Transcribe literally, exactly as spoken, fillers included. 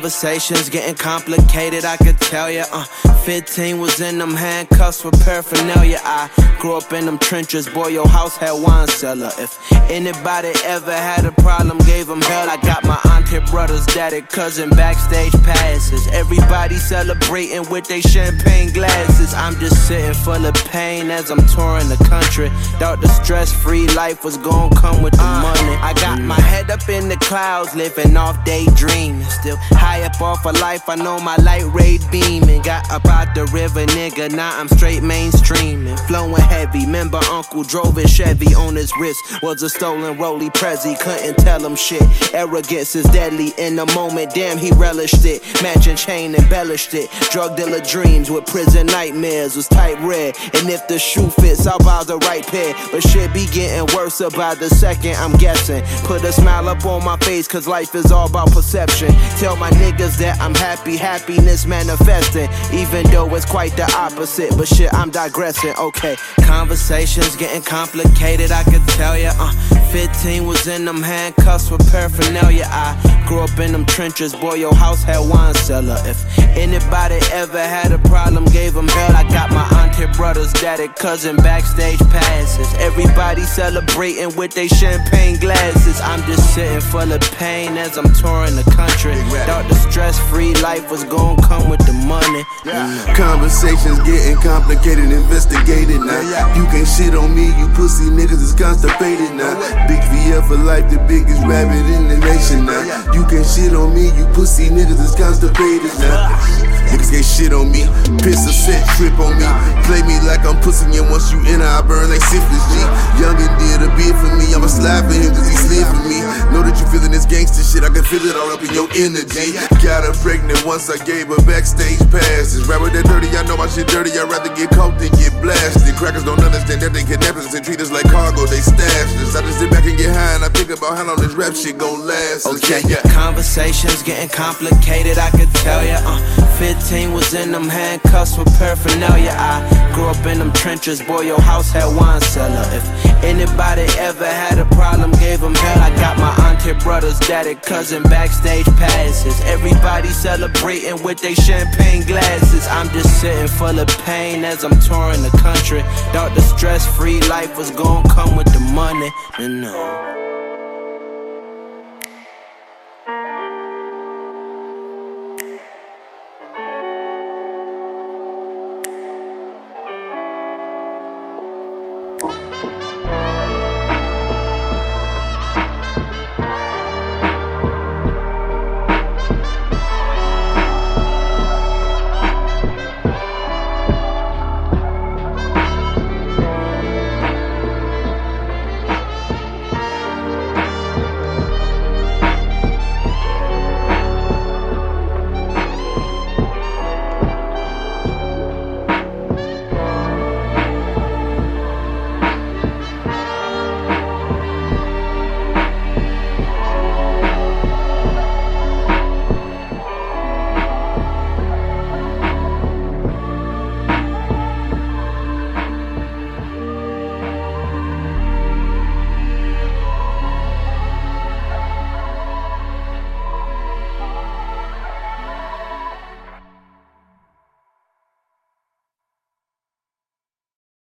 Conversations getting complicated, I could tell ya. Uh, fifteen was in them handcuffs with paraphernalia. I grew up in them trenches, boy, your house had wine cellar. If anybody ever had a problem, gave them hell. I got my auntie, brothers, daddy, cousin, backstage passes. Everybody celebrating with they champagne glasses. I'm just sitting full of pain as I'm touring the country. Thought the stress-free life was gonna come with the uh, money. I got my head up in the clouds, living off daydreaming. Still high up off of life, I know my light ray beaming. Got up out the river, nigga, now I'm straight mainstreaming. Flowing heavy, remember uncle drove his Chevy on his wrist. Was a stolen Rollie Prezi, couldn't tell him shit. Arrogance is deadly in the moment, damn he relished it. Matching chain embellished it. Drug dealer dreams with prison nightmares was type red. And if the shoe fits, I'll buy the right pair. But shit be getting worse about the second, I'm guessing. Put a smile up on my face, cause life is all about perception. Tell my niggas that I'm happy, happiness manifesting. Even though it's quite the opposite, but shit, I'm digressing, okay. Conversations getting complicated, I could tell ya. Uh, fifteen was in them handcuffs with paraphernalia. I grew up in them trenches, boy, your house had wine cellar. If anybody ever had a problem, gave them hell. I got my auntie, brothers, daddy, cousin, backstage passes. Everybody celebrating with they champagne glasses. I'm just sitting full of pain as I'm touring the country. Thought the stress-free life was gonna come with the money. Yeah. Conversations getting complicated, investigated now. You can't shit on me, you pussy niggas is constipated now. Big V F for life, the biggest rabbit in the nation now. You can't shit on me, you pussy niggas is constipated now. Niggas can't shit on me, piss a set, trip on me. Play me like I'm pussy, and once you enter, I burn like syphilis, G. Youngin' did a bid for me, I'ma slide for him cause he slid for me. Know that you feelin' this gangster shit, I can feel it all up in your energy. Got her pregnant once I gave her backstage passes. Rapper that dirty, I know my shit dirty, I'd rather get caught than get blasted. Crackers don't understand that they kidnap us and treat us like cargo, they stash us. I just sit back and get high and I think about how long this rap shit gon' last. Okay, yeah. Conversations getting complicated, I could tell ya. Uh, fifteen was in them handcuffs with paraphernalia. I grew up in them trenches, boy, your house had wine cellar. If anybody ever had a problem, gave them hell. I got my auntie, brothers, daddy, cousin, backstage passes. Everybody celebrating with they champagne glasses. I'm just sitting full of pain as I'm touring the country. Thought the stress-free life was gonna come with the money, and no.